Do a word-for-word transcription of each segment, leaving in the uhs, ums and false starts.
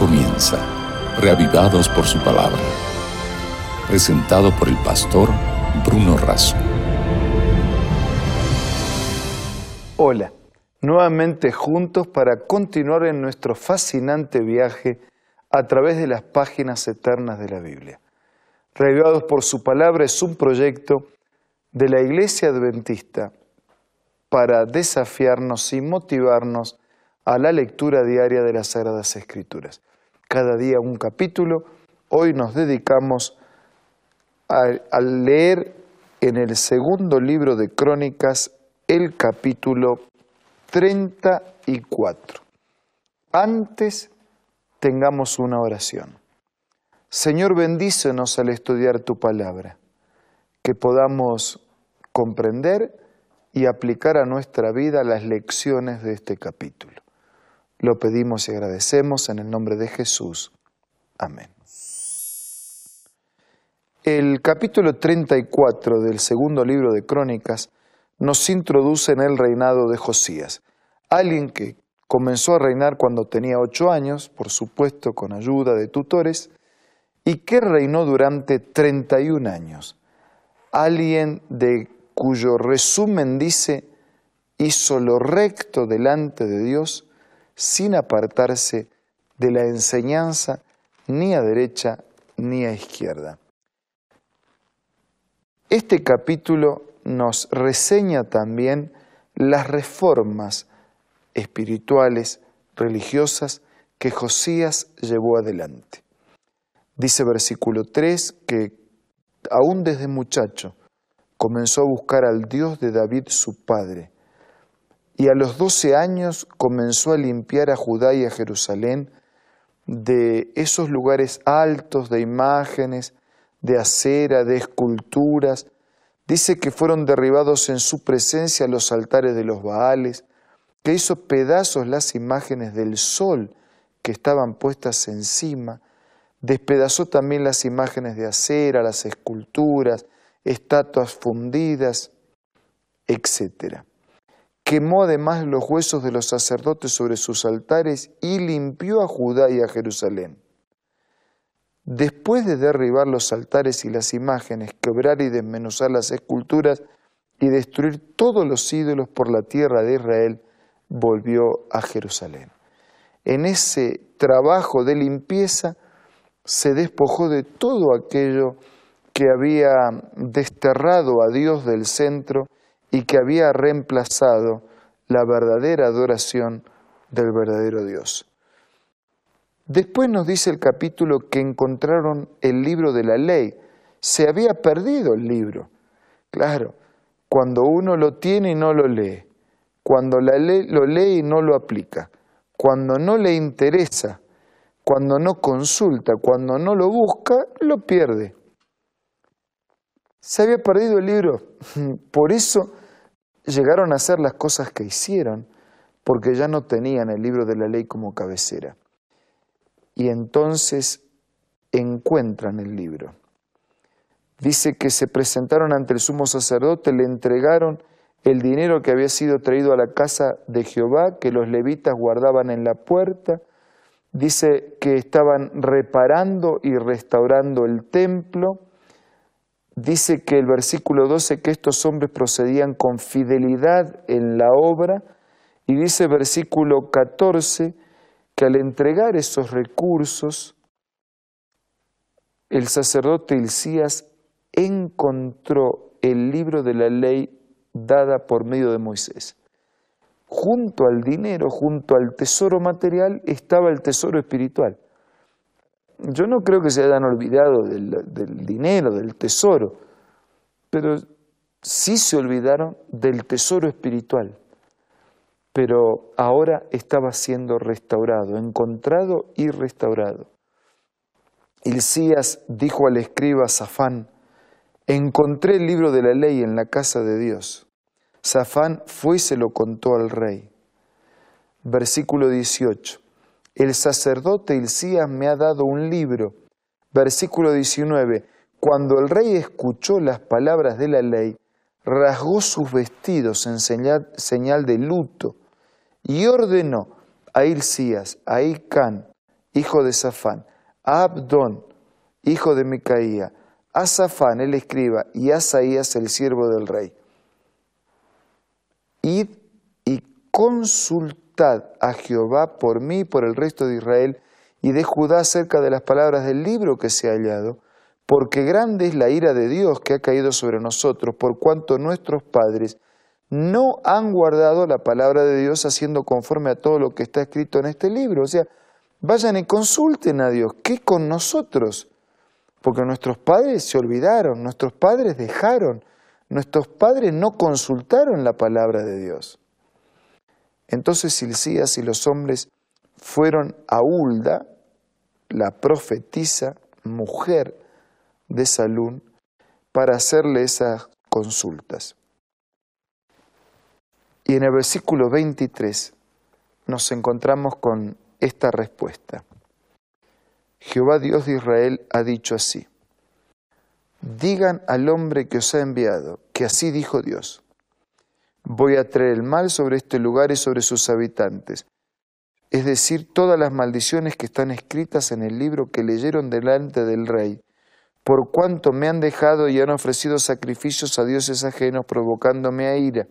comienza, reavivados por su palabra. Presentado por el pastor Bruno Razo. Hola, nuevamente juntos para continuar en nuestro fascinante viaje a través de las páginas eternas de la Biblia. Reavivados por su palabra es un proyecto de la Iglesia Adventista para desafiarnos y motivarnos a la lectura diaria de las Sagradas Escrituras. Cada día un capítulo. Hoy nos dedicamos a, a leer en el segundo libro de Crónicas el capítulo treinta y cuatro. Antes tengamos una oración. Señor, bendícenos al estudiar tu palabra, que podamos comprender y aplicar a nuestra vida las lecciones de este capítulo. Lo pedimos y agradecemos en el nombre de Jesús. Amén. El capítulo treinta y cuatro del segundo libro de Crónicas nos introduce en el reinado de Josías, alguien que comenzó a reinar cuando tenía ocho años, por supuesto con ayuda de tutores, y que reinó durante treinta y un años. Alguien de cuyo resumen dice, hizo lo recto delante de Dios, sin apartarse de la enseñanza ni a derecha ni a izquierda. Este capítulo nos reseña también las reformas espirituales, religiosas, que Josías llevó adelante. Dice versículo tres que aún desde muchacho comenzó a buscar al Dios de David su padre, y a los doce años comenzó a limpiar a Judá y a Jerusalén de esos lugares altos de imágenes, de acera, de esculturas. Dice que fueron derribados en su presencia los altares de los Baales, que hizo pedazos las imágenes del sol que estaban puestas encima, despedazó también las imágenes de acera, las esculturas, estatuas fundidas, etcétera. Quemó además los huesos de los sacerdotes sobre sus altares y limpió a Judá y a Jerusalén. Después de derribar los altares y las imágenes, quebrar y desmenuzar las esculturas y destruir todos los ídolos por la tierra de Israel, volvió a Jerusalén. En ese trabajo de limpieza se despojó de todo aquello que había desterrado a Dios del centro y que había reemplazado la verdadera adoración del verdadero Dios. Después nos dice el capítulo que encontraron el libro de la ley. Se había perdido el libro. Claro, cuando uno lo tiene y no lo lee, cuando la ley, lo lee y no lo aplica, cuando no le interesa, cuando no consulta, cuando no lo busca, lo pierde. Se había perdido el libro. Por eso llegaron a hacer las cosas que hicieron, porque ya no tenían el libro de la ley como cabecera. Y entonces encuentran el libro. Dice que se presentaron ante el sumo sacerdote, le entregaron el dinero que había sido traído a la casa de Jehová, que los levitas guardaban en la puerta. Dice que estaban reparando y restaurando el templo. Dice que el versículo doce que estos hombres procedían con fidelidad en la obra, y dice versículo catorce que al entregar esos recursos, el sacerdote Hilcías encontró el libro de la ley dada por medio de Moisés. Junto al dinero, junto al tesoro material, estaba el tesoro espiritual. Yo no creo que se hayan olvidado del, del dinero, del tesoro, pero sí se olvidaron del tesoro espiritual. Pero ahora estaba siendo restaurado, encontrado y restaurado. Hilcías dijo al escriba Safán, encontré el libro de la ley en la casa de Dios. Safán fue y se lo contó al rey. Versículo dieciocho. El sacerdote Hilcías me ha dado un libro. Versículo diecinueve. Cuando el rey escuchó las palabras de la ley, rasgó sus vestidos en señal, señal de luto y ordenó a Hilcías, a Hilcán hijo de Safán, a Abdón, hijo de Micaía, a Safán el escriba y a Asaías el siervo del rey. Id y consultad a Jehová por mí y por el resto de Israel y de Judá acerca de las palabras del libro que se ha hallado, porque grande es la ira de Dios que ha caído sobre nosotros, por cuanto nuestros padres no han guardado la palabra de Dios haciendo conforme a todo lo que está escrito en este libro. O sea, vayan y consulten a Dios. ¿Qué con nosotros? Porque nuestros padres se olvidaron, nuestros padres dejaron, nuestros padres no consultaron la palabra de Dios. Entonces Hilcías y los hombres fueron a Hulda, la profetisa, mujer de Salún, para hacerle esas consultas. Y en el versículo veintitrés nos encontramos con esta respuesta. Jehová Dios de Israel ha dicho así: digan al hombre que os ha enviado, que así dijo Dios: voy a traer el mal sobre este lugar y sobre sus habitantes, es decir, todas las maldiciones que están escritas en el libro que leyeron delante del rey, por cuanto me han dejado y han ofrecido sacrificios a dioses ajenos, provocándome a ira.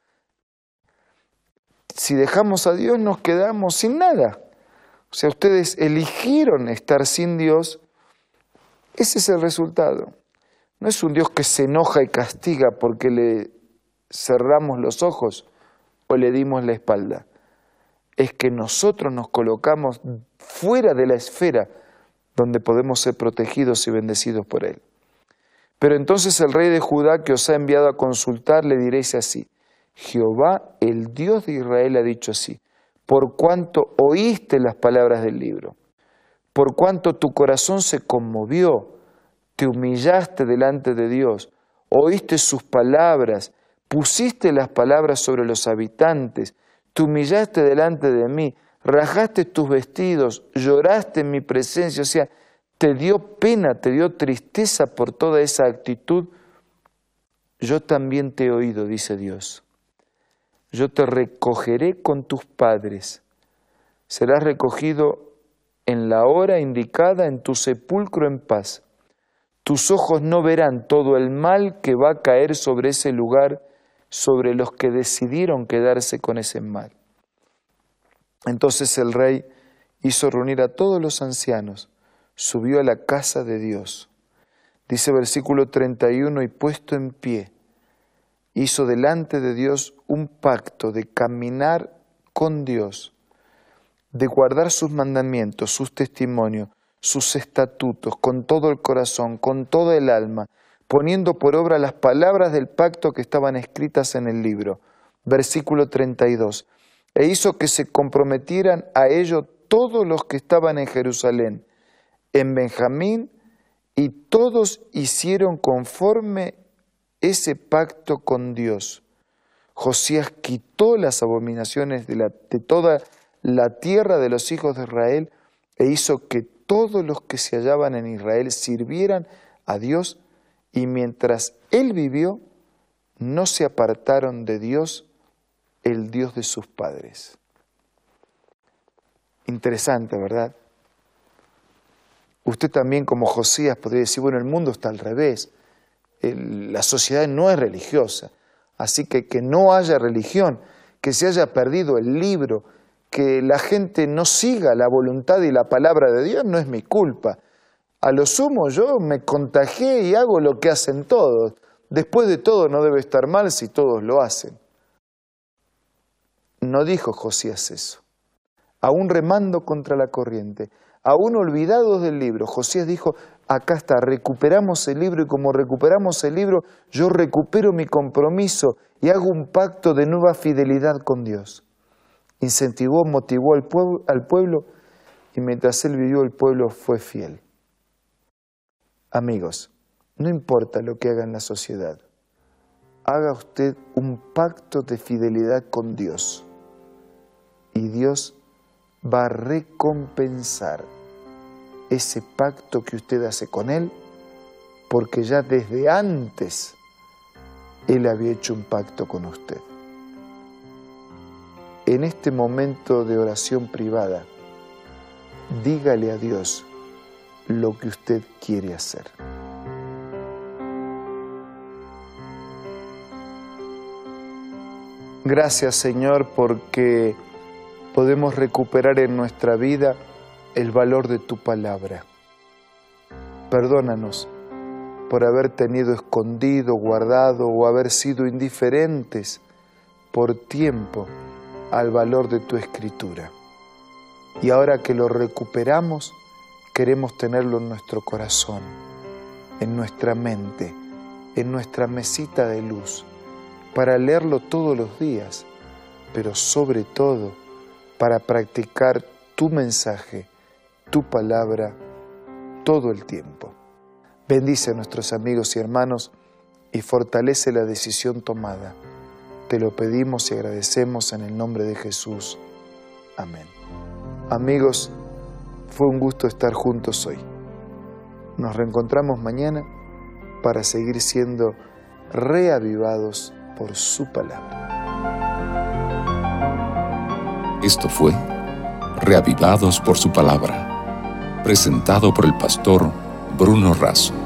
Si dejamos a Dios, nos quedamos sin nada. O sea, ustedes eligieron estar sin Dios. Ese es el resultado. No es un Dios que se enoja y castiga porque le cerramos los ojos o le dimos la espalda. Es que nosotros nos colocamos fuera de la esfera donde podemos ser protegidos y bendecidos por Él. Pero entonces el rey de Judá que os ha enviado a consultar le diréis así: Jehová, el Dios de Israel, ha dicho así: por cuanto oíste las palabras del libro, por cuanto tu corazón se conmovió, te humillaste delante de Dios, oíste sus palabras, pusiste las palabras sobre los habitantes, te humillaste delante de mí, rajaste tus vestidos, lloraste en mi presencia, o sea, te dio pena, te dio tristeza por toda esa actitud. Yo también te he oído, dice Dios. Yo te recogeré con tus padres. Serás recogido en la hora indicada en tu sepulcro en paz. Tus ojos no verán todo el mal que va a caer sobre ese lugar, sobre los que decidieron quedarse con ese mal. Entonces el rey hizo reunir a todos los ancianos, subió a la casa de Dios. Dice versículo treinta y uno, y puesto en pie, hizo delante de Dios un pacto de caminar con Dios, de guardar sus mandamientos, sus testimonios, sus estatutos, con todo el corazón, con toda el alma, poniendo por obra las palabras del pacto que estaban escritas en el libro. Versículo treinta y dos. E hizo que se comprometieran a ello todos los que estaban en Jerusalén, en Benjamín, y todos hicieron conforme ese pacto con Dios. Josías quitó las abominaciones de, la, de toda la tierra de los hijos de Israel e hizo que todos los que se hallaban en Israel sirvieran a Dios, y mientras él vivió, no se apartaron de Dios, el Dios de sus padres. Interesante, ¿verdad? Usted también, como Josías, podría decir, bueno, el mundo está al revés. El, la sociedad no es religiosa. Así que que no haya religión, que se haya perdido el libro, que la gente no siga la voluntad y la palabra de Dios, no es mi culpa. A lo sumo yo me contagié y hago lo que hacen todos. Después de todo no debe estar mal si todos lo hacen. No dijo Josías eso. Aún remando contra la corriente, aún olvidados del libro, Josías dijo, acá está, recuperamos el libro, y como recuperamos el libro, yo recupero mi compromiso y hago un pacto de nueva fidelidad con Dios. Incentivó, motivó al pueblo, al pueblo, y mientras él vivió, el pueblo fue fiel. Amigos, no importa lo que haga en la sociedad, haga usted un pacto de fidelidad con Dios, y Dios va a recompensar ese pacto que usted hace con Él, porque ya desde antes Él había hecho un pacto con usted. En este momento de oración privada, dígale a Dios lo que usted quiere hacer. Gracias, Señor, porque podemos recuperar en nuestra vida el valor de tu palabra. Perdónanos por haber tenido escondido, guardado o haber sido indiferentes por tiempo al valor de tu escritura. Y ahora que lo recuperamos, queremos tenerlo en nuestro corazón, en nuestra mente, en nuestra mesita de luz, para leerlo todos los días, pero sobre todo para practicar tu mensaje, tu palabra, todo el tiempo. Bendice a nuestros amigos y hermanos y fortalece la decisión tomada. Te lo pedimos y agradecemos en el nombre de Jesús. Amén. Amigos, fue un gusto estar juntos hoy. Nos reencontramos mañana para seguir siendo reavivados por su palabra. Esto fue Reavivados por su palabra, presentado por el pastor Bruno Razo.